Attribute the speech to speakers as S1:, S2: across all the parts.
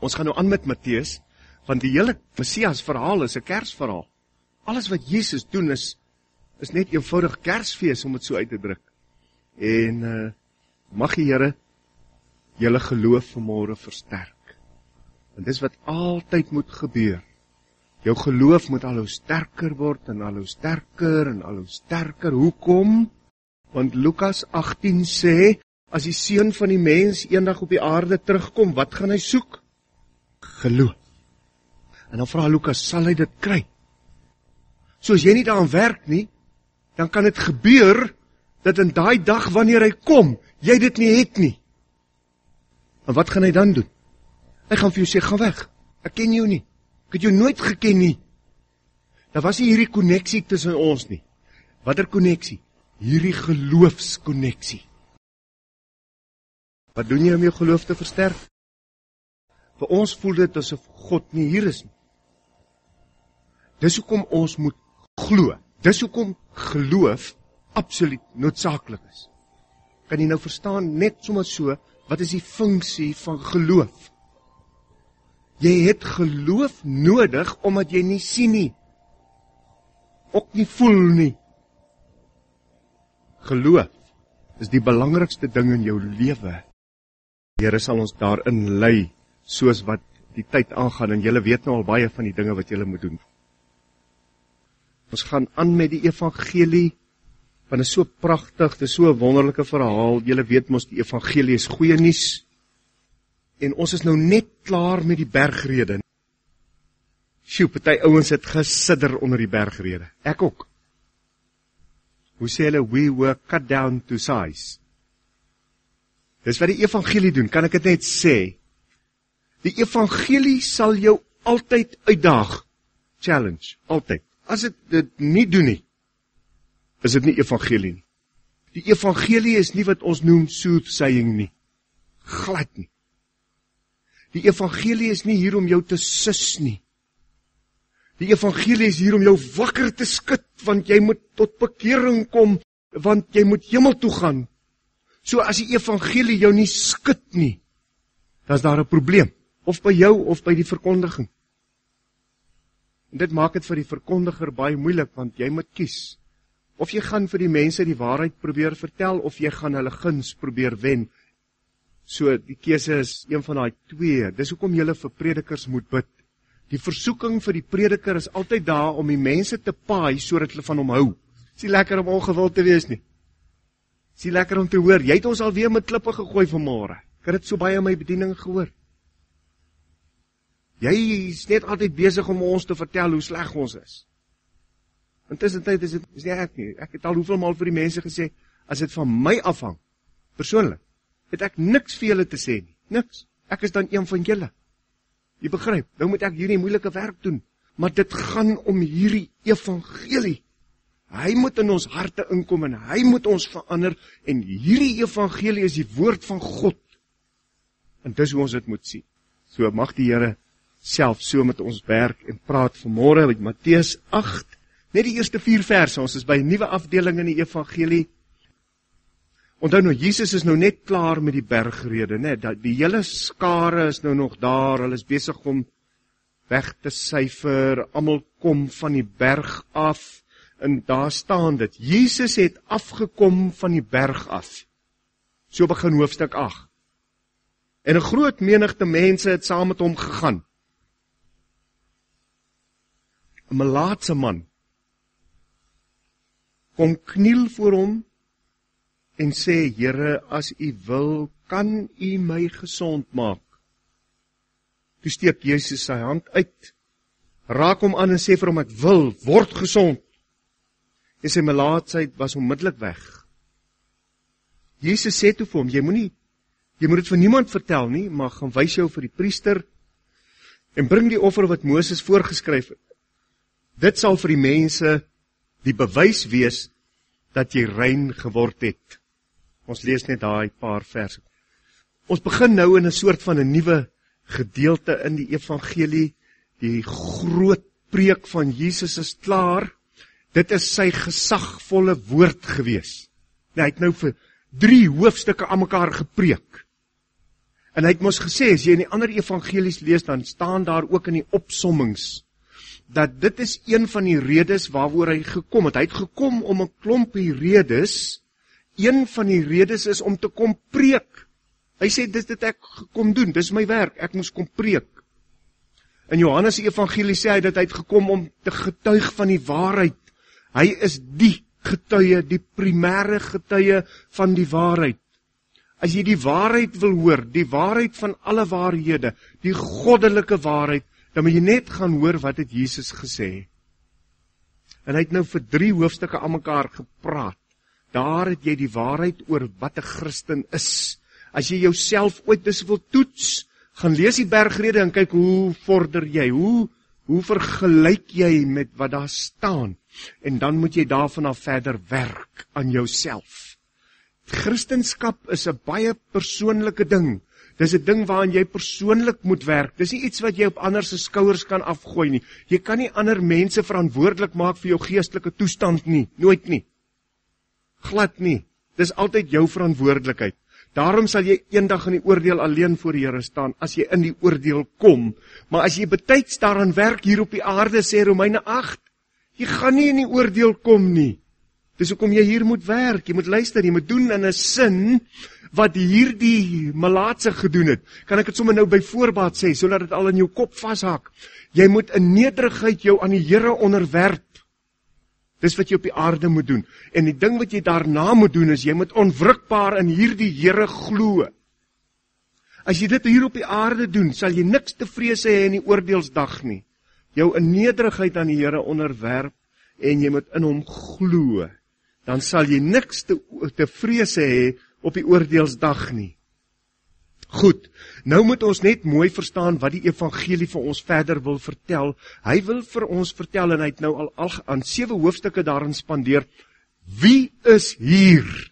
S1: Ons gaan nou aan met Matteus, want die hele Messias verhaal is 'n Kersverhaal. Alles wat Jesus doen is net eenvoudig Kersfees, om dit so uit te druk. En mag die Here julle geloof vanmôre versterk. En dis wat altyd moet gebeur. Jou geloof moet al hoe sterker word, en al hoe sterker, en al hoe sterker. Hoekom? Want Lukas 18 sê, as die Seun van die mens eendag op die aarde terugkom, wat gaan hy soek? Geloof. En dan vra Lukas, sal hy dit kry? So as jy nie daaraan werk nie, dan kan dit gebeur, dat in daai dag wanneer hy kom, jy dit nie het nie. En wat gaan hy dan doen? Hy gaan vir jou sê, gaan weg, ek ken jou nie, ek het jou nooit geken nie. Daar was nie hierdie konneksie tussen ons nie. Watter konneksie? Hierdie geloofskonneksie. Wat doen jy om jou geloof te versterk? Vir ons voel dit asof God nie hier is nie. Dis hoekom ons moet glo. Dis hoekom geloof absoluut noodsaaklik is. Kan jy nou verstaan, net sommer so, wat is die funksie van geloof? Jy het geloof nodig, omdat jy nie sien nie. Ook nie voel nie. Geloof is die belangrikste ding in jou lewe. Die Here sal ons daarin lei, soos wat die tyd aangaan, en julle weet nou al baie van die dinge wat julle moet doen. Ons gaan aan met die evangelie, want dit is so pragtig, dit is so 'n wonderlike verhaal. Julle weet mos, die evangelie is goeie nuus. En ons is nou net klaar met die bergrede. Sjoe, party ouens het gesidder onder die bergrede. Ek ook. Hoe sê hulle, we were cut down to size. Dis wat die evangelie doen, kan ek dit net sê. Die evangelie sal jou altyd uitdaag. Challenge, altyd. As dit nie doen nie, is dit nie evangelie nie. Die evangelie is nie wat ons noem soothsaying nie. Glad nie. Die evangelie is nie hier om jou te sus nie. Die evangelie is hier om jou wakker te skud, want jy moet tot bekering kom, want jy moet hemel toe gaan. So as die evangelie jou nie skud nie, dan is daar 'n probleem, of by jou of by die verkondiging. En dit maak dit vir die verkondiger baie moeilik, want jy moet kies. Of jy gaan vir die mense die waarheid probeer vertel, of jy gaan hulle guns probeer wen. So die keuse is een van daai twee. Dis hoekom julle vir predikers moet bid. Die versoeking vir die prediker is altyd daar om die mense te paai, sodat hulle van hom hou. Is nie lekker om ongewild te wees nie. Is nie lekker om te hoor, jy het ons alweer met klippe gegooi vanmôre. Ek het dit so baie in my bediening gehoor. Jy is net altyd besig om ons te vertel hoe sleg ons is. Intussen tyd is nie ek nie. Ek het al hoeveel maal vir die mense gesê, as dit van my afhang, persoonlik, het ek niks vir julle te sê nie. Niks. Ek is dan een van julle. Jy begryp, nou moet ek hierdie moeilike werk doen. Maar dit gaan om hierdie evangelie. Hy moet in ons harte inkom en hy moet ons verander. En hierdie evangelie is die woord van God. En dis hoe ons dit moet sien. So mag die Here self so met ons werk en praat vanmôre met Matteus 8. Net die eerste 4 verse, ons is by 'n nuwe afdeling in die evangelie. Onthou nou, Jesus is nou net klaar met die bergrede, né? Die hele skare is nou nog daar, hulle is besig om weg te syfer, almal kom van die berg af, en daar staan dit, Jesus het afgekom van die berg af. So begin hoofstuk 8. En 'n groot menigte mense het saam met hom gegaan. 'n Melaatse man kom kniel voor hom en sê, Here, as u wil, kan u my gesond maak. Toe steek Jesus sy hand uit, raak hom aan en sê vir hom, ek wil, word gesond. En sy melaatsheid was onmiddellik weg. Jesus sê toe vir hom, jy moet dit vir niemand vertel nie, maar gaan wys jou vir die priester en bring die offer wat Moses voorgeskryf het. Dit sal vir die mense die bewys wees dat jy rein geword het. Ons lees net daai paar verse. Ons begin nou in 'n soort van 'n nuwe gedeelte in die evangelie. Die groot preek van Jesus is klaar. Dit is sy gesagvolle woord gewees. Hy het nou vir 3 hoofstukke aan mekaar gepreek. En hy het mos gesê, as jy in die ander evangelies lees, dan staan daar ook in die opsommings, dat dit is een van die redes waaroor hy gekom het. Hy het gekom om 'n klompie redes. Een van die redes is om te kom preek. Hy sê, dis dit ek gekom doen, dis my werk, ek moes kom preek. In Johannes se evangelie sê hy dat hy het gekom om te getuig van die waarheid. Hy is die getuie, die primêre getuie van die waarheid. As jy die waarheid wil hoor, die waarheid van alle waarhede, die goddelike waarheid, dan moet jy net gaan hoor wat het Jesus gesê. En hy het nou vir 3 hoofstukke aan mekaar gepraat. Daar het jy die waarheid oor wat 'n Christen is. As jy jouself ooit dis wil toets, gaan lees die bergrede en kyk hoe vorder jy, hoe vergelyk jy met wat daar staan. En dan moet jy daarvan af verder werk aan jouself. Christenskap is 'n baie persoonlike ding. Dis 'n ding waaraan jy persoonlik moet werk. Dis nie iets wat jy op ander se skouers kan afgooi nie. Jy kan nie ander mense verantwoordelik maak vir jou geestelike toestand nie, nooit nie. Glad nie. Dis altyd jou verantwoordelikheid. Daarom sal jy eendag in die oordeel alleen voor die Here staan, as jy in die oordeel kom. Maar as jy betyds daaraan werk hier op die aarde, sê Romeine 8, jy gaan nie in die oordeel kom nie. Dis hoekom jy hier moet werk, jy moet luister, jy moet doen in 'n sin wat hierdie malaatse gedoen het. Kan ek dit sommer nou by voorbaat sê, sodat dit al in jou kop vashak. Jy moet in nederigheid jou aan die Here onderwerp. Dis wat jy op die aarde moet doen. En die ding wat jy daarna moet doen is, jy moet onwrikbaar in hierdie Here glo. As jy dit hier op die aarde doen, sal jy niks te vrees hê in die oordeelsdag nie. Jou in nederigheid aan die Here onderwerp en jy moet in hom glo. Dan sal jy niks te vrees hê op die oordeelsdag nie. Goed, nou moet ons net mooi verstaan wat die evangelie vir ons verder wil vertel. Hy wil vir ons vertel, en hy het nou al aan 7 hoofstukke daarin spandeer, wie is hier?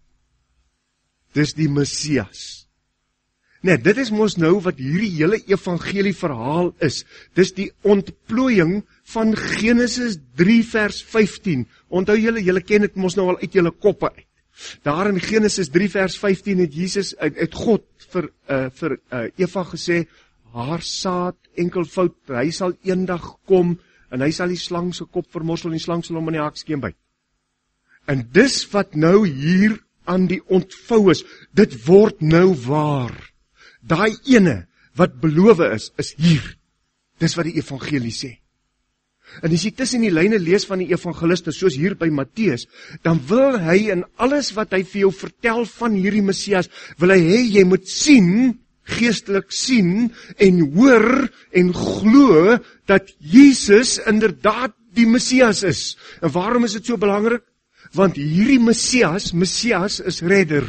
S1: Dis die Messias. Nee, dit is mos nou wat hierdie hele evangelie verhaal is. Dis die ontplooiing van Genesis 3 vers 15. Onthou julle ken dit mos nou al uit julle koppe uit. Daar in Genesis 3 vers 15 het God vir Eva gesê, haar saad enkelvoud, hy sal eendag kom, en hy sal die slang se kop vermorsel, en die slang sal hom in die hakskeem byt. En dis wat nou hier aan die ontvou is, dit word nou waar. Daai ene wat beloof is hier. Dis wat die evangelie sê. En as jy tussen die lyne lees van die evangeliste, soos hier by Matteus, dan wil hy in alles wat hy vir jou vertel van hierdie Messias, wil hy hê jy moet sien, geestelik sien, en hoor, en glo, dat Jesus inderdaad die Messias is. En waarom is dit so belangrik? Want hierdie Messias is redder.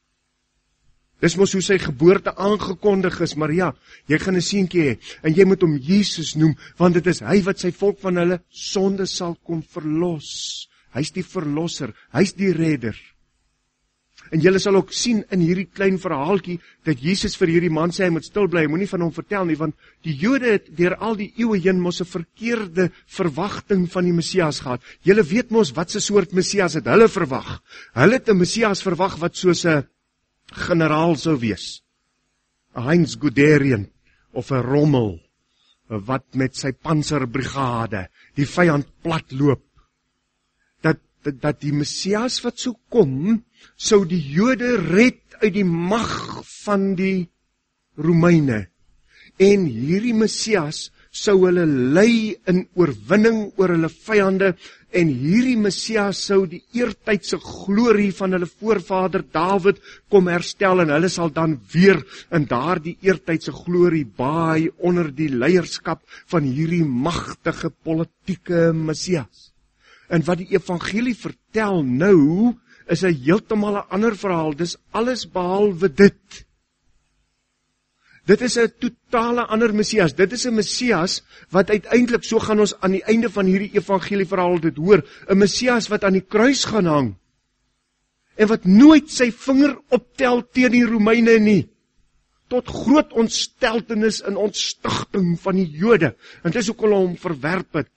S1: Dis mos hoe sy geboorte aangekondig is, maar ja, jy gaan 'n seentjie hê, en jy moet hom Jesus noem, want dit is hy wat sy volk van hulle sonde sal kom verlos. Hy's die verlosser, hy's die redder. En julle sal ook sien in hierdie klein verhaaltjie, dat Jesus vir hierdie man sê, hy moet stil bly, hy moenie van hom vertel nie, want die Jode het deur al die eeue heen mos 'n verkeerde verwagting van die Messias gehad. Julle weet mos wat 'n soort Messias het hulle verwag. Hulle het 'n Messias verwag wat soos 'n generaal sou wees, 'n Heinz Guderian of 'n Rommel, wat met sy panserbrigade die vyand platloop. Dat die Messias wat sou kom, sou die Jode red uit die mag van die Romeine. En hierdie Messias sou hulle lei in oorwinning oor hulle vyande, en hierdie Messias sou die eertydse glorie van hulle voorvader Dawid kom herstel, en hulle sal dan weer in daardie eertydse glorie baai onder die leierskap van hierdie magtige politieke Messias. En wat die evangelie vertel nou, is 'n heeltemal 'n ander verhaal. Dis alles behalwe dit. Dit is 'n totale ander Messias. Dit is 'n Messias wat uiteindelik, so gaan ons aan die einde van hierdie evangelieverhaal dit hoor, 'n Messias wat aan die kruis gaan hang, en wat nooit sy vinger optel teen die Romeine nie, tot groot ontsteltenis en ontstigting van die Jode, en dis hoekom hulle hom verwerp het.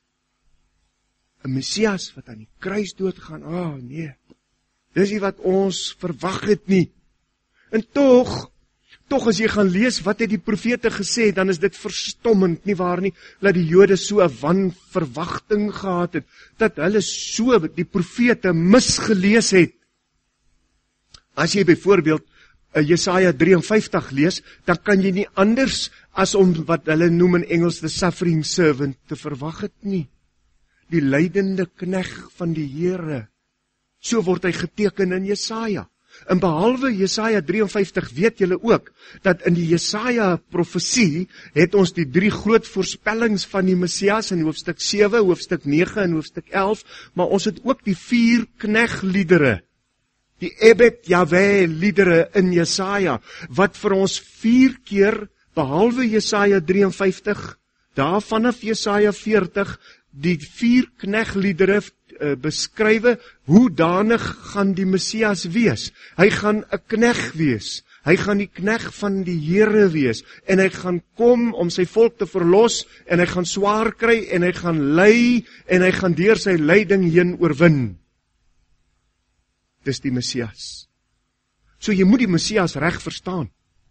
S1: 'n Messias wat aan die kruis doodgaan, nee, dis nie wat ons verwag het nie. En tog Tog as jy gaan lees wat het die profete gesê, dan is dit verstommend, nie waar nie, dat die Jode so 'n wanverwagting gehad het, dat hulle so die profete misgelees het. As jy byvoorbeeld Jesaja 53 lees, dan kan jy nie anders as om wat hulle noem in Engels the suffering servant te verwag het nie. Die lydende knegg van die Here. So word hy geteken in Jesaja. En behalwe Jesaja 53 weet julle ook, dat in die Jesaja profesie het ons die 3 groot voorspellings van die Messias in hoofstuk 7, hoofstuk 9 en hoofstuk 11, maar ons het ook die 4 knegliedere, die Ebed Jahwe liedere in Jesaja, wat vir ons 4 keer, behalwe Jesaja 53, daar vanaf Jesaja 40, die 4 knegliedere beskrywe, hoe danig gaan die Messias wees. Hy gaan 'n knegg wees. Hy gaan die knegg van die Here wees. En hy gaan kom om sy volk te verlos, en hy gaan swaar kry, en hy gaan ly, en hy gaan deur sy lyding heen oorwin. Dis die Messias. So jy moet die Messias reg verstaan.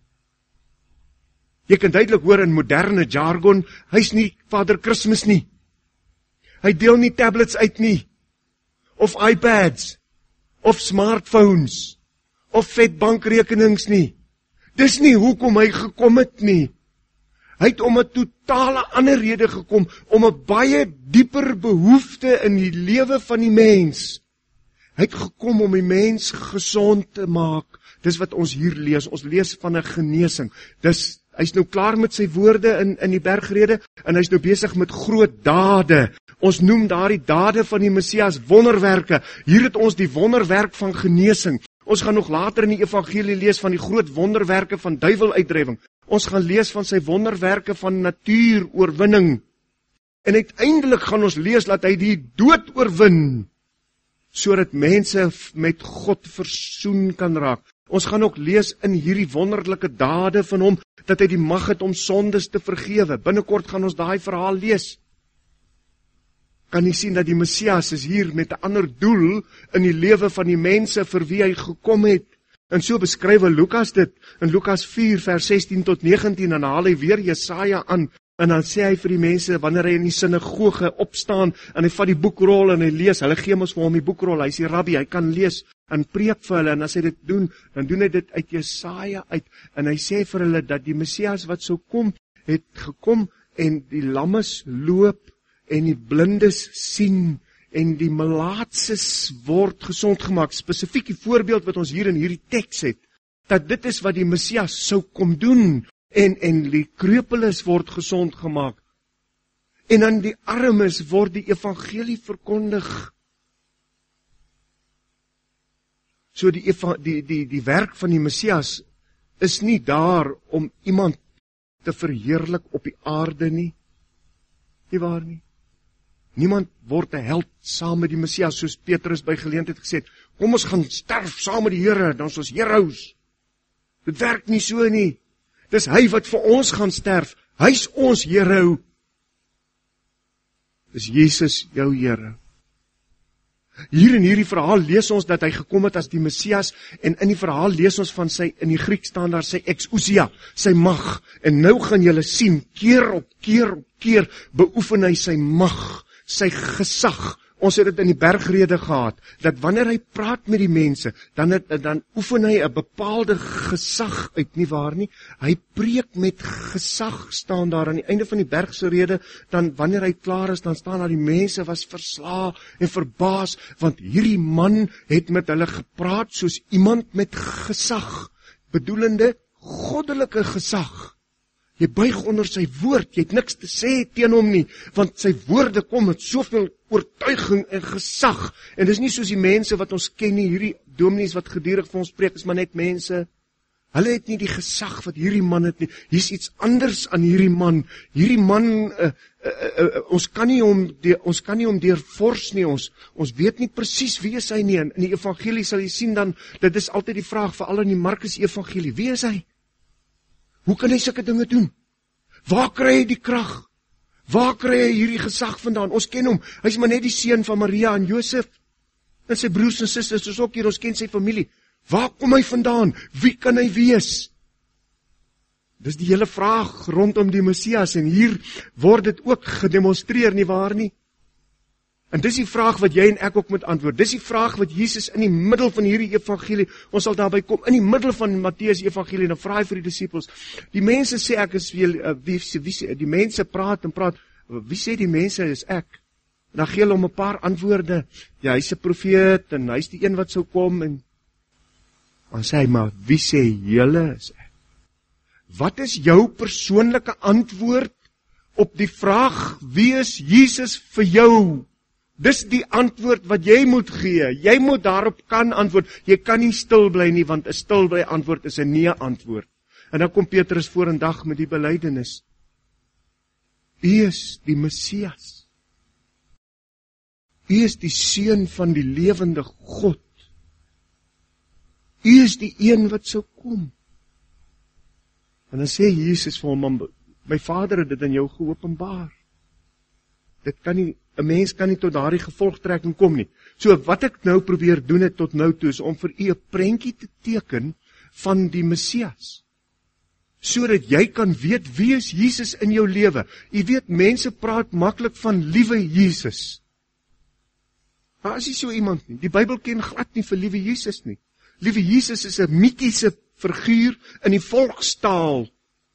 S1: Jy kan duidelik hoor in moderne jargon, hy's nie Vader Christmas nie. Hy deel nie tablets uit nie, of iPads, of smartphones, of vet bankrekenings nie. Dis nie hoekom hy gekom het nie. Hy het om 'n totale ander rede gekom, om 'n baie dieper behoefte in die lewe van die mens. Hy het gekom om die mens gesond te maak. Dis wat ons hier lees. Ons lees van 'n genesing. Hy's nou klaar met sy woorde in die bergrede, en hy's nou besig met groot dade. Ons noem daardie dade van die Messias wonderwerke. Hier het ons die wonderwerk van genesing. Ons gaan nog later in die evangelie lees van die groot wonderwerke van duiweluitdrywing. Ons gaan lees van sy wonderwerke van natuuroorwinning. En uiteindelik gaan ons lees dat hy die dood oorwin, sodat mense met God versoen kan raak. Ons gaan ook lees in hierdie wonderlike dade van hom, dat hy die mag het om sondes te vergewe. Binnekort gaan ons daai verhaal lees. Kan jy sien dat die Messias is hier met 'n ander doel in die lewe van die mense vir wie hy gekom het. En so beskryf Lukas dit in Lukas 4 vers 16 tot 19, en haal hy weer Jesaja aan, en dan sê hy vir die mense, wanneer hy in die sinagoge opstaan, en hy vat die boekrol en hy lees, hulle gee mos vir hom die boekrol, hy is die rabbi, hy kan lees, en preek vir hulle, en as hy dit doen, dan doen hy dit uit Jesaja uit, en hy sê vir hulle, dat die Messias wat sou kom, het gekom, en die lammes loop, en die blindes sien, en die malaatses word gesond gemaak. Spesifiek die voorbeeld wat ons hier in hierdie teks het, dat dit is wat die Messias sou kom doen, en die kreupeles word gesond gemaak. En aan die armes word die evangelie verkondig. So die werk van die Messias is nie daar om iemand te verheerlik op die aarde nie. Nie waar nie? Niemand word 'n held saam met die Messias, soos Petrus by geleentheid gesê het, kom ons gaan sterf saam met die Here, dan is ons heroes. Dit werk nie so nie. Dis hy wat vir ons gaan sterf. Hy's ons hero. Dis Jesus jou Here. Hier in hierdie verhaal lees ons dat hy gekom het as die Messias, en in die verhaal lees ons van sy, in die Griek staan daar sy exousia, sy mag. En nou gaan julle sien, keer op keer beoefen hy sy mag, sy gesag. Ons het dit in die bergrede gehad, dat wanneer hy praat met die mense, dan oefen hy 'n bepaalde gesag uit, nie waar nie? Hy preek met gesag, staan daar aan die einde van die bergse rede, dan wanneer hy klaar is, dan staan daar die mense was verslae en verbaas, want hierdie man het met hulle gepraat soos iemand met gesag, bedoelende goddelike gesag. Jy buig onder sy woord, jy het niks te sê teen hom nie, want sy woorde kom met soveel oortuiging en gesag, en dis nie soos die mense wat ons ken nie, hierdie dominees wat gedurig vir ons preek, is maar net mense, hulle het nie die gesag wat hierdie man het nie, hier's iets anders aan hierdie man, ons kan nie hom deurvors nie, ons weet nie presies wie is hy nie, en in die evangelie sal jy sien dan, dit is altyd die vraag, veral in die Markus evangelie, wie is hy? Hoe kan hy sulke dinge doen? Waar kry hy die krag? Waar kry hy hierdie gesag vandaan? Ons ken hom, hy is maar net die seun van Maria en Josef, en sy broers en susters, ons ook hier, ons ken sy familie. Waar kom hy vandaan? Wie kan hy wees? Dis die hele vraag rondom die Messias, en hier word dit ook gedemonstreer, nie waar nie? En dis die vraag wat jy en ek ook moet antwoord. Dis die vraag wat Jesus in die middel van hierdie evangelie, ons sal daarby kom, in die middel van Matteus evangelie, dan vra hy vir die disippels, die mense sê ek is die mense praat en praat, wie sê die mense is ek? En dan gee hulle hom 'n paar antwoorde, ja, hy's 'n profeet, en hy's die een wat sou kom, en dan sê hy, maar wie sê julle is ek? Wat is jou persoonlike antwoord op die vraag, wie is Jesus vir jou? Dis die antwoord wat jy moet gee. Jy moet daarop kan antwoord. Jy kan nie stil bly nie, want 'n stil bly antwoord is 'n nee antwoord. En dan kom Petrus vorendag met die belydenis. U is die Messias. U is die seun van die lewende God. U is die een wat sou kom. En dan sê Jesus vir hom, my Vader het dit aan jou geopenbaar. Dit kan nie, 'n mens kan nie tot daardie gevolgtrekking kom nie. So wat ek nou probeer doen het tot nou toe is om vir u 'n prentjie te teken van die Messias. Sodat jy kan weet wie is Jesus in jou lewe. U weet, mense praat maklik van liewe Jesus. Maar as jy so iemand nie, die Bybel ken glad nie vir liewe Jesus nie. Liewe Jesus is 'n mitiese figuur in die volkstaal.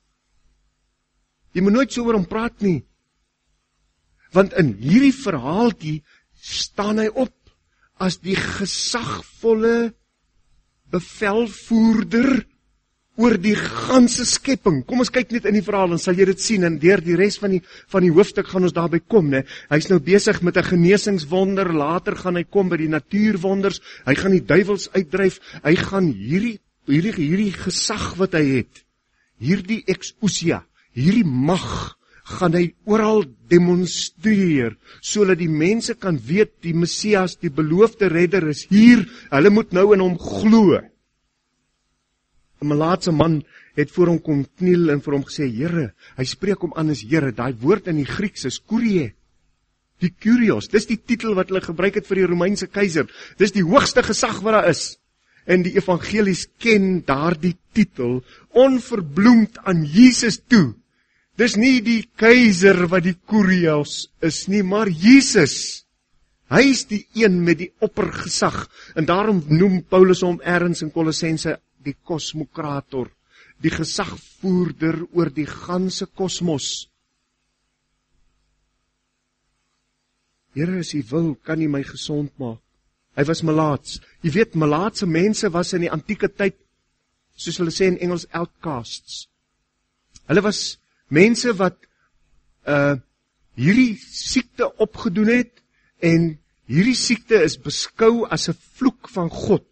S1: Jy moet nooit so oor hom praat nie. Want in hierdie verhaaltjie staan hy op as die gesagvolle bevelvoerder oor die ganse skepping. Kom ons kyk net in die verhaal, dan sal jy dit sien, en deur die res van die hoofstuk gaan ons daarby kom, né? Hy's nou besig met 'n genesingswonder, later gaan hy kom by die natuurwonders, hy gaan die duiwels uitdryf, hy gaan hierdie gesag wat hy het, hierdie exousia, hierdie mag, gaan hy oral demonstreer, sodat die mense kan weet, die Messias, die beloofde redder is hier, hulle moet nou in hom glo. 'n Malaatse man het voor hom kom kniel en vir hom gesê, Here, hy spreek hom aan as Here, daai woord in die Grieks is Kyrie, die Kyrios, dis die titel wat hulle gebruik het vir die Romeinse keiser, dis die hoogste gesag wat daar is, en die evangelies ken daardie titel, onverbloemd aan Jesus toe. Dis nie die keiser wat die Kyrios is nie, maar Jesus. Hy is die een met die oppergesag, en daarom noem Paulus hom ergens in Kolossense die kosmokrator, die gesagvoerder oor die ganse kosmos. Here, as U wil, kan U my gesond maak. Hy was malaats. Jy weet, malaatse mense was in die antieke tyd, soos hulle sê in Engels, outcasts. Hulle was mense wat hierdie siekte opgedoen het, en hierdie siekte is beskou as 'n vloek van God.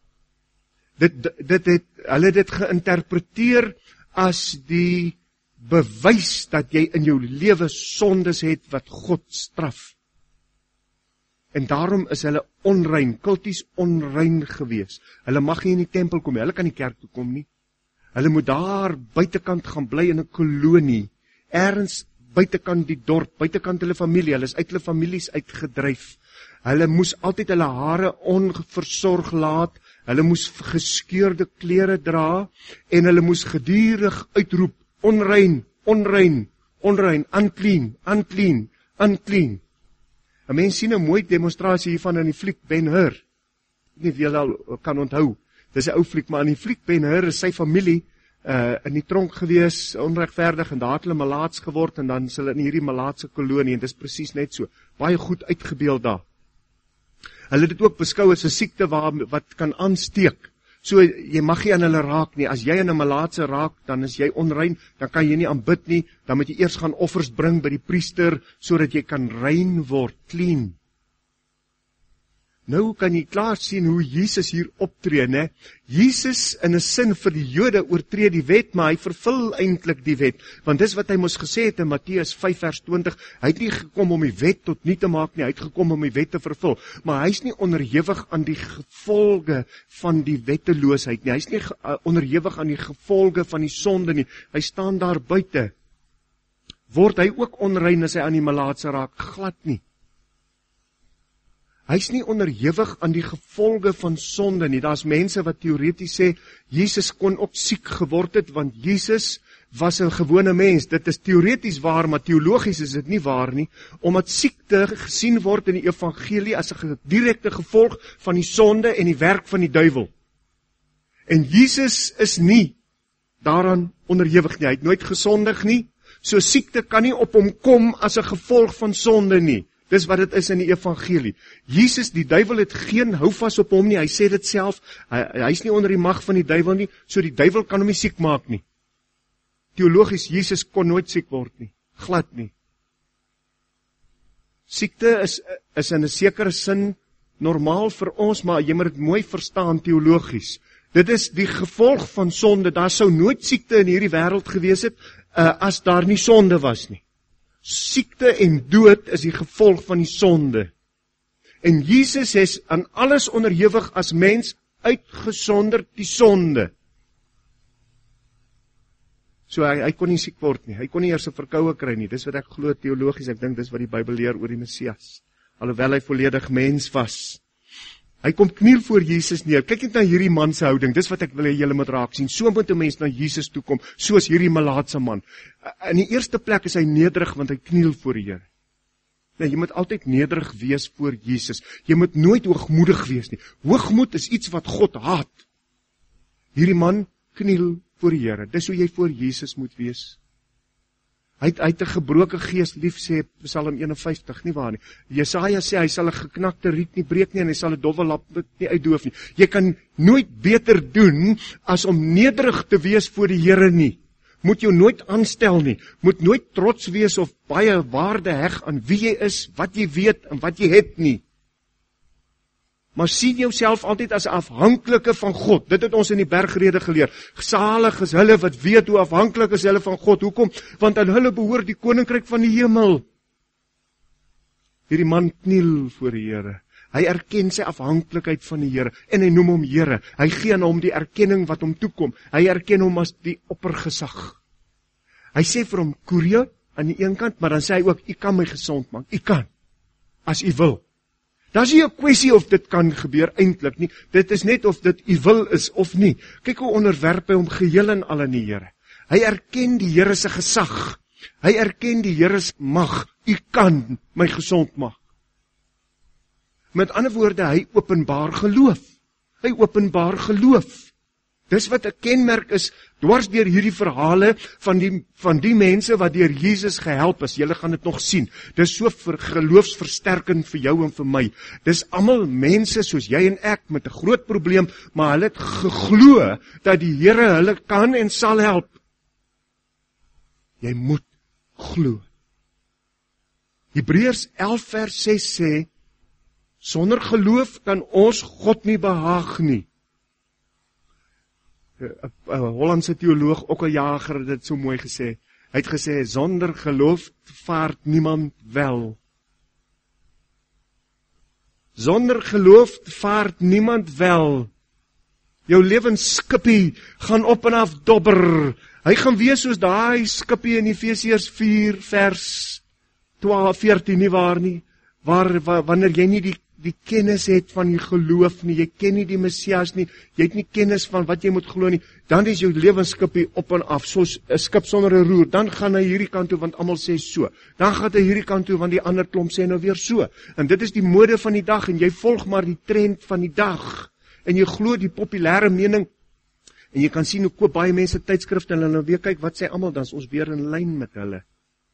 S1: Hulle het dit geïnterpreteer as die bewys dat jy in jou lewe sondes het wat God straf. En daarom is hulle onrein, kulties onrein gewees. Hulle mag nie in die tempel kom, hulle kan nie kerk toe kom nie. Hulle moet daar buitekant gaan bly in 'n kolonie, ergens buitekant die dorp, buitekant hulle familie, hulle is uit hulle families uitgedryf. Hulle moes altyd hulle hare onversorg laat, hulle moes geskeurde klere dra, en hulle moes gedurig uitroep, onrein, onrein, onrein, unclean, unclean, unclean. 'n Mens sien 'n mooi demonstrasie hiervan in die fliek Ben-Hur. Ek weet nie of julle al kan onthou. Dis 'n ou fliek, maar in die fliek Ben-Hur is sy familie in die tronk gewees, onregverdig, en daar het hulle malaats geword, en dan is hulle in hierdie malaatse kolonie, en dis presies net so. Baie goed uitgebeeld daar. Hulle het dit ook beskou as 'n siekte wat kan aansteek. So, jy mag nie aan hulle raak nie. As jy aan 'n malaatse raak, dan is jy onrein, dan kan jy nie aanbid nie, dan moet jy eers gaan offers bring by die priester, sodat jy kan rein word, clean. Nou kan jy klaar sien hoe Jesus hier optree, né? Jesus in 'n sin vir die Jode oortree die wet, maar hy vervul eintlik die wet, want dis wat hy mos gesê het in Matteus 5 vers 20, hy het nie gekom om die wet tot nie te maak nie, hy het gekom om die wet te vervul, maar hy's nie onderhewig aan die gevolge van die wetteloosheid nie, hy's nie onderhewig aan die gevolge van die sonde nie, hy staan daar buite. Word hy ook onrein as hy aan die malaatse raak? Glad nie. Hy's nie onderhewig aan die gevolge van sonde nie. Daar's mense wat teoreties sê, Jesus kon ook siek geword het, want Jesus was 'n gewone mens. Dit is teoreties waar, maar teologies is dit nie waar nie, omdat siekte gesien word in die evangelie as 'n direkte gevolg van die sonde en die werk van die duiwel. En Jesus is nie daaraan onderhewig nie. Hy het nooit gesondig nie. So siekte kan nie op hom kom as 'n gevolg van sonde nie. Dis wat dit is in die evangelie. Jesus, die duiwel het geen houvas op hom nie. Hy sê dit self. Hy is nie onder die mag van die duiwel nie, so die duiwel kan hom nie siek maak nie. Teologies, Jesus kon nooit siek word nie. Glad nie. Siekte is in 'n sekere sin normaal vir ons, maar jy moet dit mooi verstaan teologies. Dit is die gevolg van sonde. Daar sou nooit siekte in hierdie wêreld gewees het, as daar nie sonde was nie. Siekte en dood is die gevolg van die sonde. En Jesus is aan alles onderhewig as mens, uitgesonderd die sonde. So hy kon nie siek word nie. Hy kon nie eers 'n verkoue kry nie. Dis wat ek glo teologies. Ek dink dis wat die Bybel leer oor die Messias. Alhoewel hy volledig mens was. Hy kom kniel voor Jesus neer. Kyk net na hierdie man se houding. Dis wat ek wil hê julle moet raak sien. So moet 'n mens na Jesus toe kom, soos hierdie malaatse man. In die eerste plek is hy nederig want hy kniel voor die Here. Nee, jy moet altyd nederig wees voor Jesus. Jy moet nooit hoogmoedig wees nie. Hoogmoed is iets wat God haat. Hierdie man kniel voor die Here. Dis hoe jy voor Jesus moet wees. Hy het 'n gebroke gees lief, sê Psalm 51, nie waar nie. Jesaja sê hy sal 'n geknakte riet nie breek nie en hy sal 'n dowwe lap nie uitdoof nie. Jy kan nooit beter doen as om nederig te wees voor die Here nie. Moet jou nooit aanstel nie. Moet nooit trots wees of baie waarde heg aan wie jy is, wat jy weet en wat jy het nie. Maar sien jouself altyd as afhanklike van God. Dit het ons in die bergrede geleer. Salig is hulle wat weet hoe afhanklik is hulle van God. Hoekom? Want aan hulle behoort die koninkryk van die hemel. Hierdie man kniel voor die Here. Hy erken sy afhanklikheid van die Here en hy noem hom Here. Hy gee aan hom die erkenning wat hom toekom. Hy erken hom as die oppergesag. Hy sê vir hom, Kurie, aan die een kant, maar dan sê hy ook, u kan my gesond maak. U kan, as u wil. Daar is nie 'n kwessie of dit kan gebeur eintlik nie. Dit is net of dit u wil is of nie. Kyk hoe onderwerp hy hom geheel en al aan die Here. Hy erken die Here se gesag. Hy erken die Here se mag. U kan my gesond maak. Met ander woorde, hy openbaar geloof. Hy openbaar geloof. Dis wat 'n kenmerk is dwars deur hierdie verhale van die mense wat deur Jesus gehelp is. Julle gaan dit nog sien. Dis so geloofsversterkend vir jou en vir my. Dis almal mense soos jy en ek met 'n groot probleem, maar hulle het geglo dat die Here hulle kan en sal help. Jy moet glo. Hebreërs 11 vers 6 sê, sonder geloof kan ons God nie behaag nie. 'n Hollandse teoloog, ook 'n jager, het dit so mooi gesê. Hy het gesê, sonder geloof vaart niemand wel. Sonder geloof vaart niemand wel. Jou lewensskippie gaan op en af dobber. Hy gaan wees soos daai skippie in Efesiërs 4 vers 12-14, nie waar nie? Wanneer jy nie die kennis het van die geloof nie, jy ken nie die Messias nie, jy het nie kennis van wat jy moet glo nie, dan is jou lewensskippie op en af, soos 'n skip sonder 'n roer. Dan gaan hy hierdie kant toe, want almal sê so. Dan gaan hy hierdie kant toe, want die ander klomp sê nou weer so. En dit is die mode van die dag, en jy volg maar die trend van die dag. En jy glo die populêre mening, en jy kan sien hoe koop baie mense tydskrifte, en hulle nou weer kyk, wat sê almal, dan is ons weer in lyn met hulle.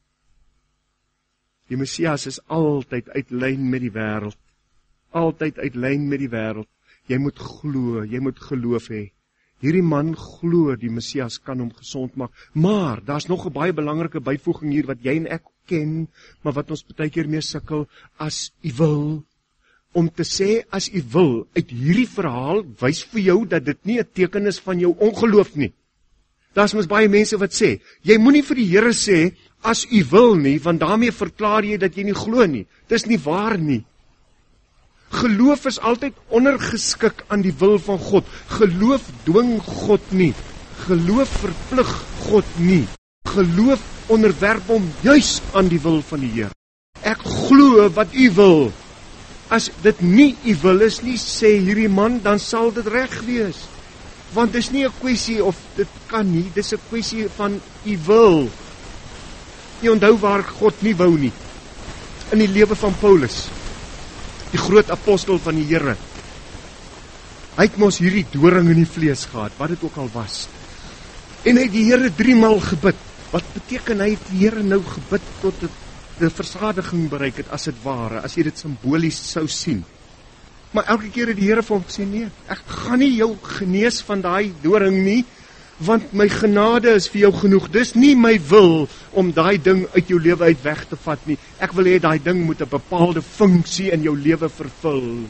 S1: Die Messias is altyd uit lyn met die wêreld. Altyd uit lyn met die wêreld. Jy moet glo, jy moet geloof hê. Hierdie man glo die Messias kan hom gesond maak. Maar daar's nog 'n baie belangrike byvoeging hier wat jy en ek ken, maar wat ons baie keer mee sukkel, as u wil. Om te sê as u wil, uit hierdie verhaal wys vir jou dat dit nie 'n teken is van jou ongeloof nie. Daar's mos baie mense wat sê, jy moenie vir die Here sê as u wil nie, want daarmee verklaar jy dat jy nie glo nie. Dis nie waar nie. Geloof is altyd ondergeskik aan die wil van God. Geloof dwing God nie. Geloof verplig God nie. Geloof onderwerp hom juis aan die wil van die Here. Ek glo wat u wil. As dit nie u wil is nie, sê hierdie man, dan sal dit reg wees. Want dis nie 'n kwessie of dit kan nie, dis 'n kwessie van u wil. Jy onthou waar God nie wou nie. In die lewe van Paulus, die groot apostel van die Here. Hy het mos hierdie doring in die vlees gehad, wat dit ook al was. En hy het die Here 3 maal gebid. Wat beteken hy het die Here nou gebid tot die versadiging bereik het, as dit ware, as jy dit simbolies sou sien. Maar elke keer het die Here vir hom gesê, nee, ek gaan nie jou genees van daai doring nie, want my genade is vir jou genoeg. Dis nie my wil om daai ding uit jou lewe uit weg te vat nie. Ek wil hê daai ding moet 'n bepaalde funksie in jou lewe vervul.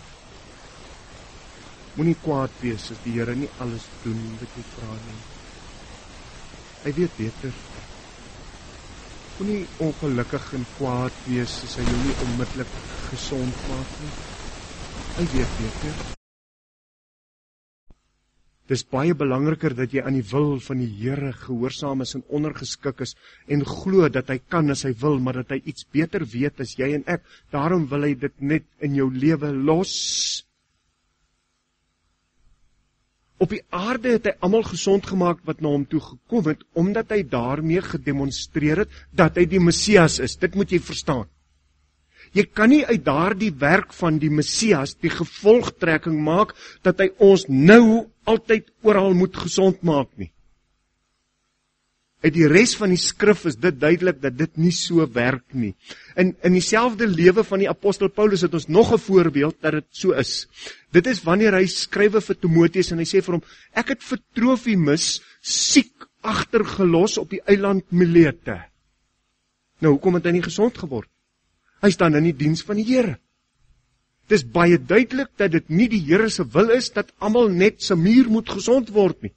S1: Moenie kwaad wees as die Here nie alles doen wat jy vra nie. Hy weet beter. Moenie ongelukkig en kwaad wees as hy jou nie onmiddellik gesond maak nie. Hy weet beter. Dis baie belangriker dat jy aan die wil van die Here gehoorsaam is en ondergeskik is en glo dat hy kan as hy wil, maar dat hy iets beter weet as jy en ek. Daarom wil hy dit net in jou lewe los. Op die aarde het hy almal gesond gemaak wat na hom toe gekom het, omdat hy daarmee gedemonstreer het dat hy die Messias is. Dit moet jy verstaan. Jy kan nie uit daardie werk van die Messias die gevolgtrekking maak dat hy ons nou altyd oral moet gesond maak nie. Uit die res van die skrif is dit duidelik dat dit nie so werk nie. In dieselfde lewe van die apostel Paulus het ons nog 'n voorbeeld dat dit so is. Dit is wanneer hy skrywe vir Timoteus en hy sê vir hom, ek het vir Trofimus siek agtergelos op die eiland Milete. Nou, hoekom het hy nie gesond geword? Hy staan in die diens van die Here. Dit is baie duidelik dat dit nie die Here se wil is dat almal net se muur moet gesond word nie.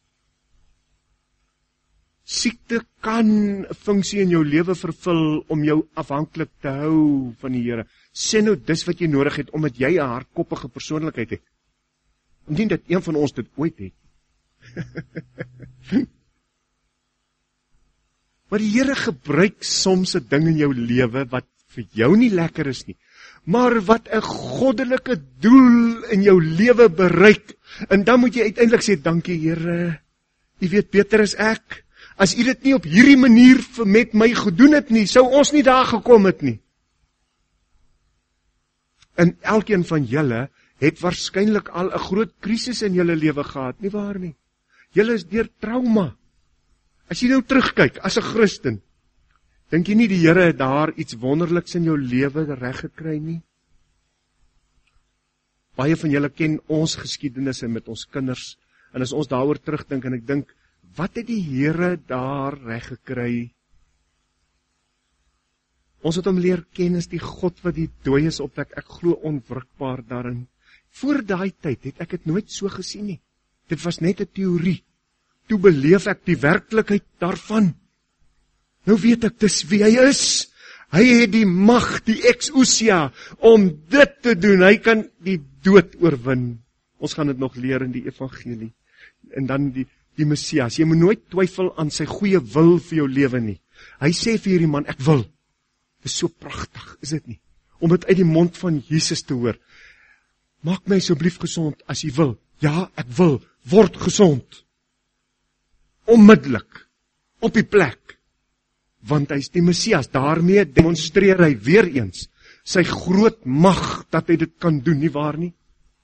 S1: Siekte kan 'n funksie in jou lewe vervul om jou afhanklik te hou van die Here. Sê nou dis wat jy nodig het omdat jy 'n hardkoppige persoonlikheid het. Indien dat een van ons dit ooit het. Maar die Here gebruik soms 'n ding in jou lewe wat vir jou nie lekker is nie, maar wat 'n goddelike doel in jou lewe bereik. En dan moet jy uiteindelik sê, dankie Here, U weet beter as ek. As U dit nie op hierdie manier met my gedoen het nie, sou ons nie daar gekom het nie. En elkeen van julle het waarskynlik al 'n groot krisis in julle lewe gehad, nie waar nie? Julle is deur trauma. As jy nou terugkyk as 'n Christen, dink jy nie die Here het daar iets wonderliks in jou lewe reg gekry nie? Baie van julle ken ons geskiedenisse met ons kinders, en as ons daaroor terugdink en ek dink, wat het die Here daar reg gekry? Ons het hom leer ken as die God wat die dooies opwek. Ek glo onwrikbaar daarin. Voor daai tyd het ek dit nooit so gesien nie. Dit was net 'n teorie. Toe beleef ek die werklikheid daarvan. Nou weet ek dis wie hy is. Hy het die mag, die exousia, om dit te doen. Hy kan die dood oorwin. Ons gaan dit nog leer in die evangelie. En dan die Messias. Jy moet nooit twyfel aan sy goeie wil vir jou lewe nie. Hy sê vir hierdie man, ek wil. Dis so pragtig, is dit nie? Om dit uit die mond van Jesus te hoor. Maak my asseblief gesond as jy wil. Ja, ek wil. Word gesond. Onmiddellik. Op die plek. Want hy is die Messias. Daarmee demonstreer hy weer eens sy groot mag dat hy dit kan doen, nie waar nie?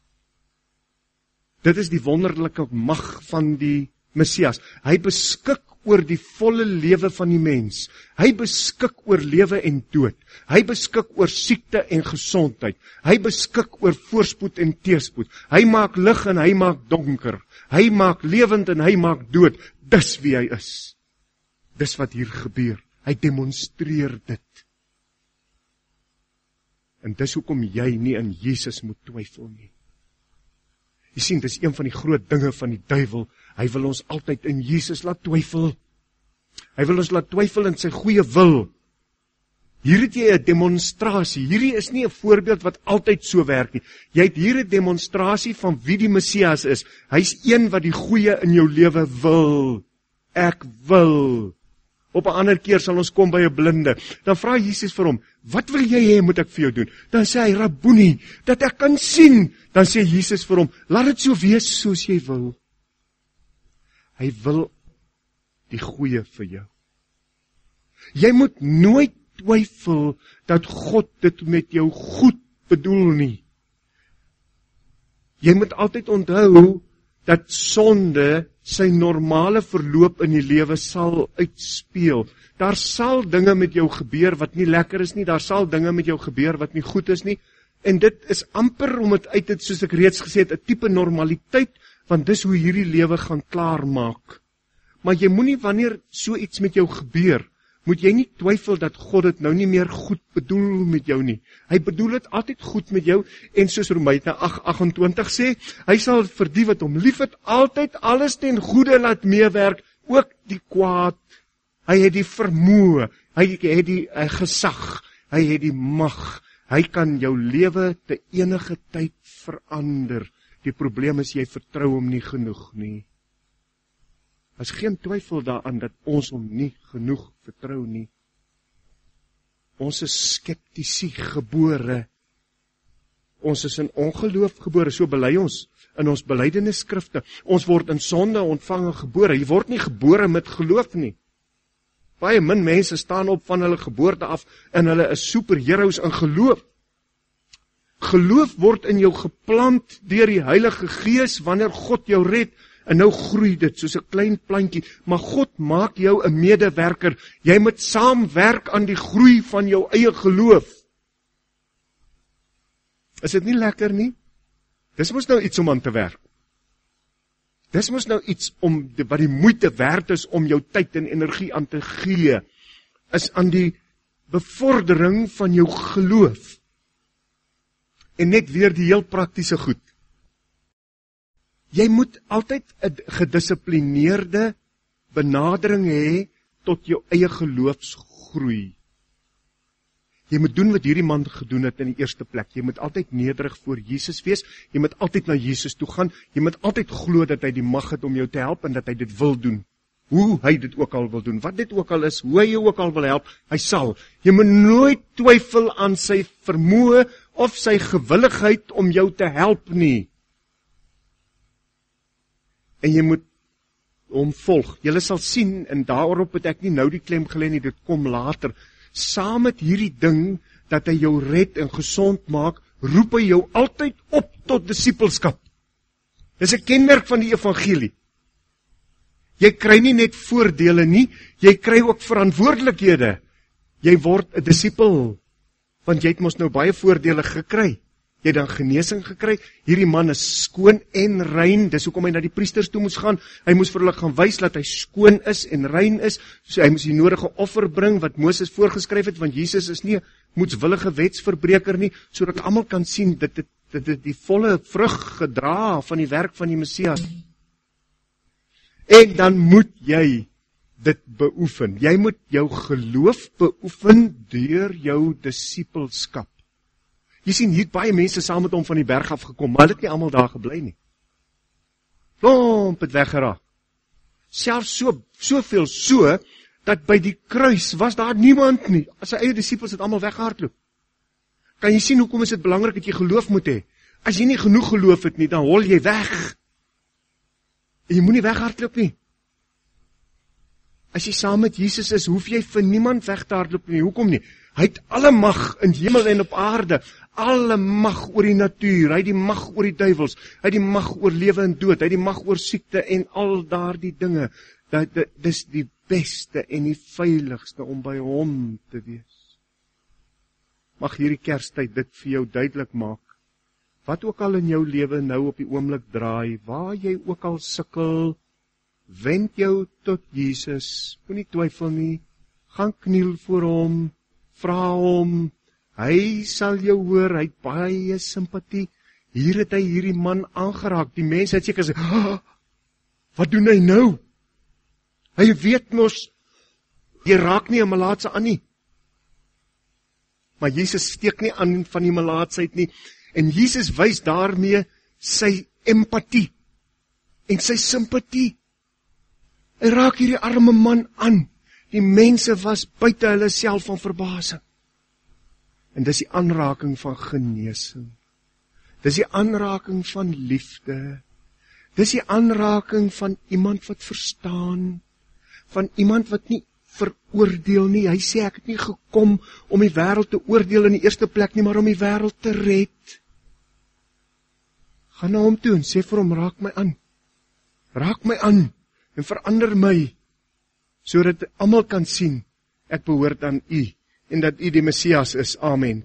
S1: Dit is die wonderlike mag van die Messias. Hy beskik oor die volle lewe van die mens. Hy beskik oor lewe en dood. Hy beskik oor siekte en gesondheid. Hy beskik oor voorspoed en teëspoed. Hy maak lig en hy maak donker. Hy maak lewend en hy maak dood. Dis wie hy is. Dis wat hier gebeur. Hy demonstreer dit. En dis hoekom jy nie in Jesus moet twyfel nie. Jy sien, dis een van die groot dinge van die duiwel. Hy wil ons altyd in Jesus laat twyfel. Hy wil ons laat twyfel in sy goeie wil. Hier het jy 'n demonstrasie. Hierdie is nie 'n voorbeeld wat altyd so werk nie. Jy het hier 'n demonstrasie van wie die Messias is. Hy's een wat die goeie in jou lewe wil. Ek wil. Op 'n ander keer sal ons kom by 'n blinde. Dan vra Jesus vir hom, wat wil jy hê moet ek vir jou doen? Dan sê hy, Rabboni, dat ek kan sien. Dan sê Jesus vir hom, laat dit so wees soos jy wil. Hy wil die goeie vir jou. Jy moet nooit twyfel dat God dit met jou goed bedoel nie. Jy moet altyd onthou dat sonde sy normale verloop in die lewe sal uitspeel. Daar sal dinge met jou gebeur wat nie lekker is nie, daar sal dinge met jou gebeur wat nie goed is nie, en dit is amper om het uit het, soos ek reeds gesê het, 'n tipe normaliteit, want dis hoe hierdie lewe gaan klaarmaak. Maar jy moenie wanneer so iets met jou gebeur, moet jy nie twyfel dat God dit nou nie meer goed bedoel met jou nie. Hy bedoel dit altyd goed met jou, en soos Romeine 8:28 sê, hy sal vir die wat hom liefhet altyd alles ten goeie laat meewerk, ook die kwaad. Hy het die vermoë, hy het die gesag, hy het die mag. Hy kan jou lewe te enige tyd verander. Die probleem is jy vertrou hom nie genoeg nie. As geen twyfel daaraan dat ons hom nie genoeg vertrou nie. Ons is skeptisie gebore. Ons is in ongeloof gebore, so bely ons in ons belydenisskrifte. Ons word in sonde ontvang en gebore. Jy word nie gebore met geloof nie. Baie min mense staan op van hulle geboorte af en hulle is superheroes in geloof. Geloof word in jou geplant deur die Heilige Gees wanneer God jou red. En nou groei dit soos 'n klein plantjie, maar God maak jou 'n medewerker. Jy moet saamwerk aan die groei van jou eie geloof. Is dit nie lekker nie? Dis mos nou iets om aan te werk. Dis mos nou iets wat die moeite werd is om jou tyd en energie aan te gee, is aan die bevordering van jou geloof. En net weer die heel praktiese goed. Jy moet altyd 'n gedissiplineerde benadering hê tot jou eie geloofsgroei. Jy moet doen wat hierdie man gedoen het in die eerste plek. Jy moet altyd nederig voor Jesus wees. Jy moet altyd na Jesus toe gaan. Jy moet altyd glo dat hy die mag het om jou te help en dat hy dit wil doen. Hoe hy dit ook al wil doen, wat dit ook al is, hoe hy jou ook al wil help, hy sal. Jy moet nooit twyfel aan sy vermoë of sy gewilligheid om jou te help nie. En jy moet hom volg. Julle sal sien, en daarop het ek nie nou die klem gelê nie, dit kom later. Saam met hierdie ding, dat hy jou red en gesond maak, roep hy jou altyd op tot disippelskap. Dis 'n kenmerk van die evangelie. Jy kry nie net voordele nie, jy kry ook verantwoordelikhede. Jy word 'n disipel, want jy het mos nou baie voordele gekry. Jy het dan genesing gekry, hierdie man is skoon en rein, dis hoekom hy na die priesters toe moes gaan, hy moes vir hulle gaan wys dat hy skoon is en rein is, so hy moes die nodige offer bring wat Moses voorgeskryf het, want Jesus is nie 'n moedswillige wetsverbreker nie, sodat almal kan sien dat dit die volle vrug gedra van die werk van die Messias. En dan moet jy dit beoefen, jy moet jou geloof beoefen deur jou disipelskap. Jy sien, hier baie mense saam met hom van die berg af gekom, maar hulle het nie almal daar gebly nie. Klomp het weggeraak. Selfs soveel so, dat by die kruis was daar niemand nie. Sy eie disippels het almal weggehardloop. Kan jy sien, hoekom is dit belangrik dat jy geloof moet hê? As jy nie genoeg geloof het nie, dan hol jy weg. En jy moet nie weghardloop nie. As jy saam met Jesus is, hoef jy vir niemand weg te hardloop nie. Hoekom nie? Hy het alle mag in hemel en op aarde, alle mag oor die natuur, hy het die mag oor die duiwels, hy het die mag oor lewe en dood, hy het die mag oor siekte en al daardie dinge. Dis die beste en die veiligste om by hom te wees. Mag hierdie Kerstyd dit vir jou duidelik maak. Wat ook al in jou lewe nou op die oomblik draai, waar jy ook al sukkel, wend jou tot Jesus, moenie twyfel nie, gaan kniel voor hom, vra hom, hy sal jou hoor, hy het baie simpatie. Hier het hy hierdie man aangeraak, die mense het seker gesê, wat doen hy nou? Hy weet mos, jy raak nie 'n malaatse aan nie. Maar Jesus steek nie aan van die malaatsheid nie, en Jesus wys daarmee sy empatie, en sy simpatie. Hy raak hierdie arme man aan, die mense was buite hulle self van verbasing. En dis die aanraking van genesing. Dis die aanraking van liefde. Dis die aanraking van iemand wat verstaan, van iemand wat nie veroordeel nie. Hy sê, ek het nie gekom om die wêreld te oordeel in die eerste plek nie, maar om die wêreld te red. Gaan na hom toe en sê vir hom, raak my aan en verander my, sodat almal kan sien, ek behoort aan U, en dat U die Messias is. Amen.